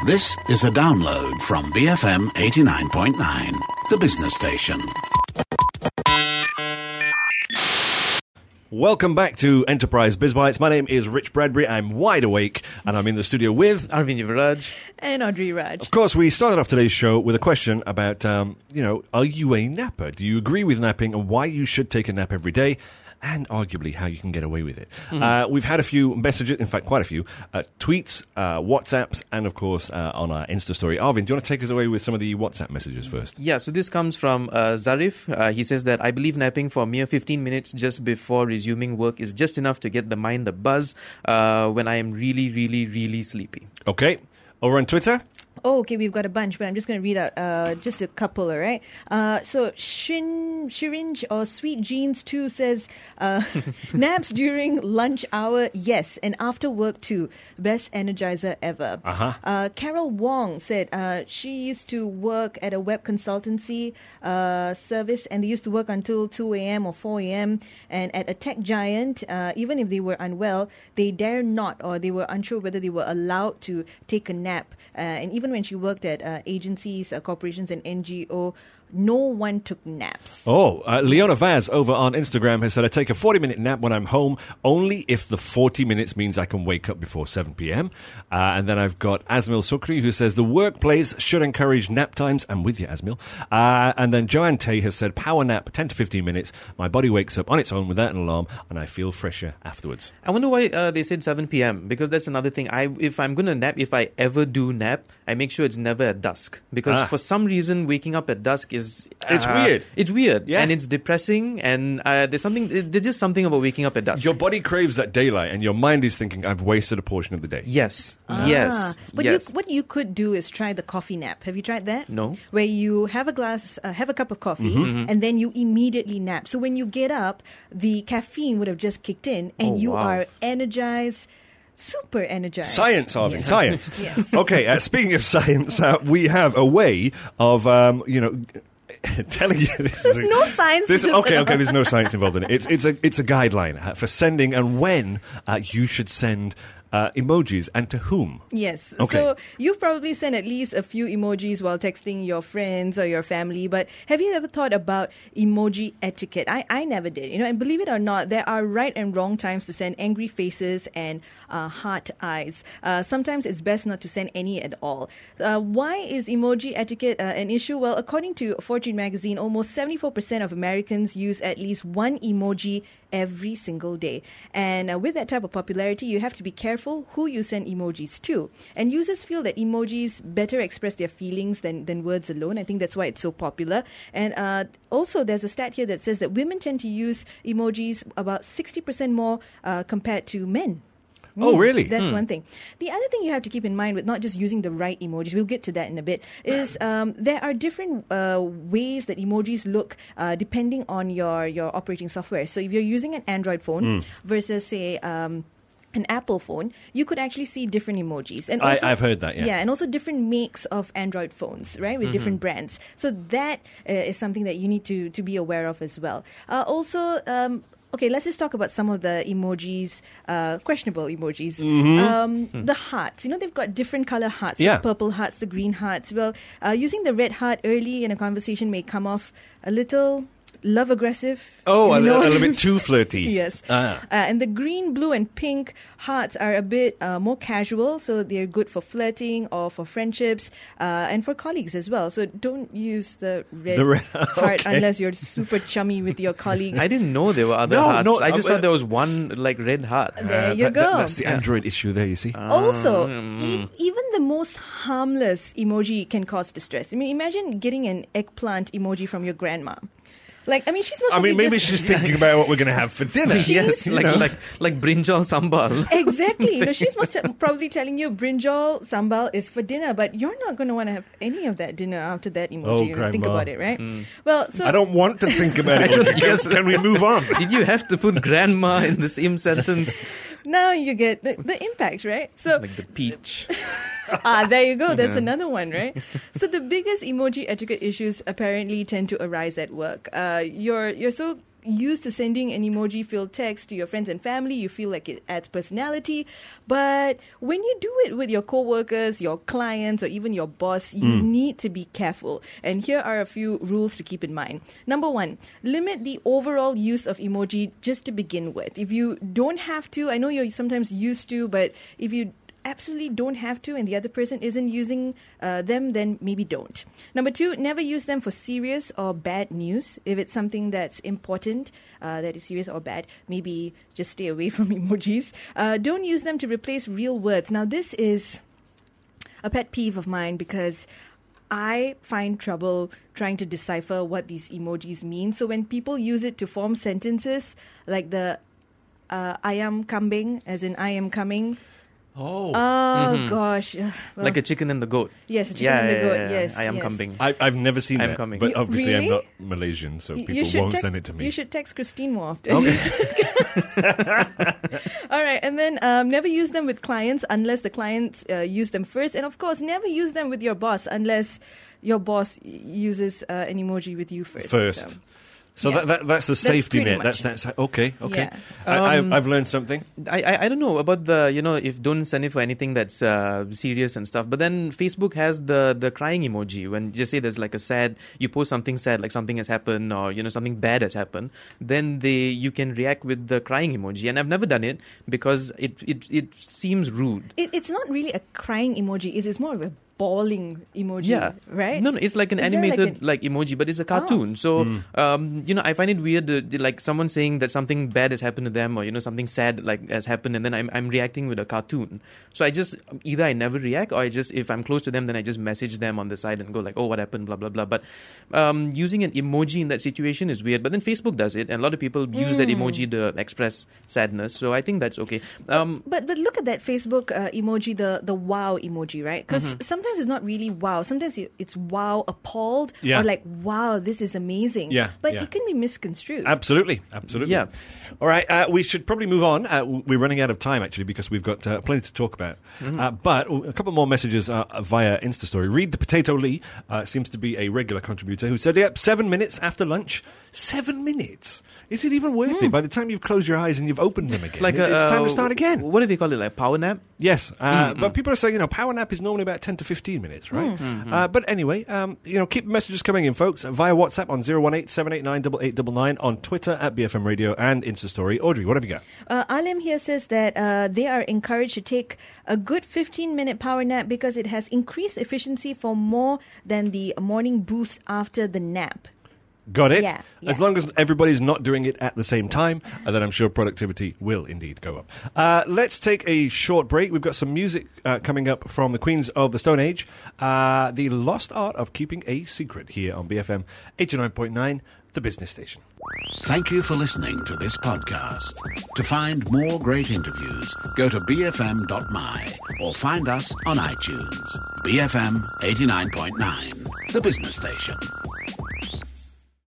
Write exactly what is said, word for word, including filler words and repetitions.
This is a download from B F M eighty-nine point nine, the business station. Welcome back to Enterprise BizBytes. My name is Rich Bradbury. I'm wide awake, and I'm in the studio with Arvind Yuvraj and Audrey Raj. Of course, we started off today's show with a question about, um, you know, are you a napper? Do you agree with napping and why you should take a nap every day? And arguably how you can get away with it. Mm-hmm. Uh, we've had a few messages, in fact, quite a few, uh, tweets, uh, WhatsApps, and of course uh, on our Insta story. Arvind, do you want to take us away with some of the WhatsApp messages first? Yeah, so this comes from uh, Zarif. Uh, he says that I believe napping for a mere fifteen minutes just before resuming work is just enough to get the mind a buzz uh, when I am really, really, really sleepy. Okay. Over on Twitter? Oh, okay, we've got a bunch, but I'm just going to read out uh, just a couple, all right? Uh, so, Shin, Shirinj or Sweet Jeans two says, uh, naps during lunch hour, yes, and after work too. Best energizer ever. Uh-huh. Uh, Carol Wong said uh, she used to work at a web consultancy uh, service, and they used to work until two a.m. or four a.m. And at a tech giant, uh, even if they were unwell, they dare not, or they were unsure whether they were allowed to take a nap. Uh, and even when she worked at uh, agencies, uh, corporations, and N G O, no one took naps. Oh, uh, Leona Vaz over on Instagram has said, I take a forty-minute nap when I'm home, only if the forty minutes means I can wake up before seven p.m. Uh, and then I've got Asmil Sukri, who says, the workplace should encourage nap times. I'm with you, Asmil. Uh, and then Joanne Tay has said, power nap, ten to fifteen minutes. My body wakes up on its own without an alarm, and I feel fresher afterwards. I wonder why uh, they said seven p.m. because that's another thing. I If I'm going to nap, if I ever do nap, I make sure it's never at dusk. Because ah. for some reason, waking up at dusk is... It's uh, weird. It's weird. Yeah. And it's depressing. And uh, there's something. There's just something about waking up at dusk. Your body craves that daylight, and your mind is thinking, I've wasted a portion of the day. Yes. Ah, yes. But yes. You, what you could do is try the coffee nap. Have you tried that? No. Where you have a glass, uh, have a cup of coffee, Mm-hmm. and then you immediately nap. So when you get up, the caffeine would have just kicked in, and Oh, you wow. are energized. Super energized. Science, Arvind, Yes. science. Yes. Okay, uh, speaking of science, uh, we have a way of, um, you know... telling you this There's is, no science this, in this okay at okay all. there's no science involved in it. It's it's a it's a guideline uh, for sending and when uh, you should send uh, emojis and to whom. Yes. Okay. So you've probably sent at least a few emojis while texting your friends or your family, but have you ever thought about emoji etiquette? I, I never did. You know, and believe it or not, there are right and wrong times to send angry faces and uh, heart eyes. Uh, sometimes it's best not to send any at all. Uh, why is emoji etiquette uh, an issue? Well, according to Fortune magazine, almost seventy-four percent of Americans use at least one emoji every single day. And uh, with that type of popularity, you have to be careful who you send emojis to. And users feel that emojis better express their feelings than, than words alone. I think that's why it's so popular. And uh, also, there's a stat here that says that women tend to use emojis about sixty percent more uh, compared to men. Oh, really? That's Hmm. one thing. The other thing you have to keep in mind with not just using the right emojis, we'll get to that in a bit, is um, there are different uh, ways that emojis look uh, depending on your, your operating software. So if you're using an Android phone versus, say, um, an Apple phone, you could actually see different emojis. And also, I, I've heard that, yeah. Yeah, and also different makes of Android phones, right, with different brands. So that uh, is something that you need to, to be aware of as well. Uh, also... Um, Okay, let's just talk about some of the emojis, uh, questionable emojis. Um, the hearts, you know, they've got different color hearts, Yeah. the purple hearts, the green hearts. Well, uh, using the red heart early in a conversation may come off a little love aggressive. Oh, a, you li- know? a little bit too flirty. Yes. Ah. Uh, and the green, blue, and pink hearts are a bit uh, more casual, so they're good for flirting or for friendships uh, and for colleagues as well. So don't use the red, The red- heart okay. unless you're super chummy with your colleagues. I didn't know there were other No, hearts. no, I just uh, thought there was one like red heart. There Uh, you that- go. that- that's the Android issue there, you see. Also, e- even the most harmless emoji can cause distress. I mean, imagine getting an eggplant emoji from your grandma. Like, I mean, she's most I mean, probably maybe just... she's thinking about what we're going to have for dinner. Yes, You like know? like like brinjal sambal. Exactly. You know, she's most probably telling you brinjal sambal is for dinner, but you're not going to want to have any of that dinner after that emoji. Oh, you know, think grandma. about it, right? Well, so I don't want to think about it. Yes. Can we move on? Did you have to put grandma in the same sentence? now you get the, the impact, right? So Like the peach. ah, there you go. That's another one, right? So the biggest emoji etiquette issues apparently tend to arise at work. Uh, you're you're so used to sending an emoji-filled text to your friends and family. You feel like it adds personality. But when you do it with your coworkers, your clients, or even your boss, you mm. need to be careful. And here are a few rules to keep in mind. Number one, limit the overall use of emoji just to begin with. If you don't have to, I know you're sometimes used to, but if you absolutely don't have to and the other person isn't using uh, them, then maybe don't. Number two, never use them for serious or bad news. If it's something that's important, uh, that is serious or bad, maybe just stay away from emojis. Uh, don't use them to replace real words. Now, this is a pet peeve of mine because I find trouble trying to decipher what these emojis mean. So when people use it to form sentences, like the uh, I am kambing, as in I am coming. Oh, oh mm-hmm. gosh! Well, like a chicken and the goat. Yes, a chicken yeah, and the yeah, goat. yeah, yeah. Yes, I am yes. coming. I, I've never seen I'm that, coming. but You- obviously really? I'm not Malaysian, so You people should won't tex- send it to me. You should text Christine more often. Okay. All right, and then um, never use them with clients unless the clients uh, use them first, and of course, never use them with your boss unless your boss y- uses uh, an emoji with you first. First. So, So yeah. that, that that's the safety pretty net. That's much that's okay. Okay. Yeah. I, Um, I've, I've learned something. I, I I don't know about the, you know, if don't send it for anything that's uh, serious and stuff. But then Facebook has the the crying emoji. When just say there's like a sad, you post something sad, like something has happened or, you know, something bad has happened, then they you can react with the crying emoji. And I've never done it because it it, it seems rude. It, it's not really a crying emoji. It's, it's more of a bawling emoji, Yeah, right? No, no, it's like an Is there like animated an- like, emoji, but it's a cartoon. So, um, you know, I find it weird, uh, like someone saying that something bad has happened to them, or you know, something sad like has happened, and then I'm I'm reacting with a cartoon. So I just either I never react, or I just if I'm close to them, then I just message them on the side and go like, oh, what happened, blah blah blah. But um, using an emoji in that situation is weird. But then Facebook does it, and a lot of people use that emoji to express sadness. So I think that's okay. Um, But but look at that Facebook uh, emoji, the the wow emoji, right? Because Mm-hmm. sometimes it's not really wow. Sometimes it- it's wow appalled Yeah. or like wow this is amazing. Yeah, but yeah. it can be misconstrued. Absolutely, absolutely. Yeah. All right, uh, we should probably move on. Uh, we're running out of time actually because we've got uh, plenty to talk about. Mm-hmm. Uh, but a couple more messages uh, via Insta story. Read the Potato Lee uh, seems to be a regular contributor who said, "Yep, seven minutes after lunch. Seven minutes. Is it even worth it? By the time you've closed your eyes and you've opened them again, it's like it- a, it's time uh, to start again." What do they call it? Like power nap? Yes, uh, but people are saying, you know, power nap is normally about ten to fifteen minutes, right? Uh, but anyway, um, you know, keep the messages coming in, folks, via WhatsApp on zero one eight seven eight nine eight eight nine nine, on Twitter at B F M Radio and Insta Story. Audrey, what have you got? Uh, Alim here says that uh, they are encouraged to take a good fifteen-minute power nap because it has increased efficiency for more than the morning boost after the nap. Got it? Yeah, As yeah. long as everybody's not doing it at the same time, uh, then I'm sure productivity will indeed go up. Uh, let's take a short break. We've got some music uh, coming up from the Queens of the Stone Age. Uh, the Lost Art of Keeping a Secret here on B F M eighty-nine point nine, the business station. Thank you for listening to this podcast. To find more great interviews, go to b f m dot m y or find us on iTunes. B F M eighty-nine point nine, the business station.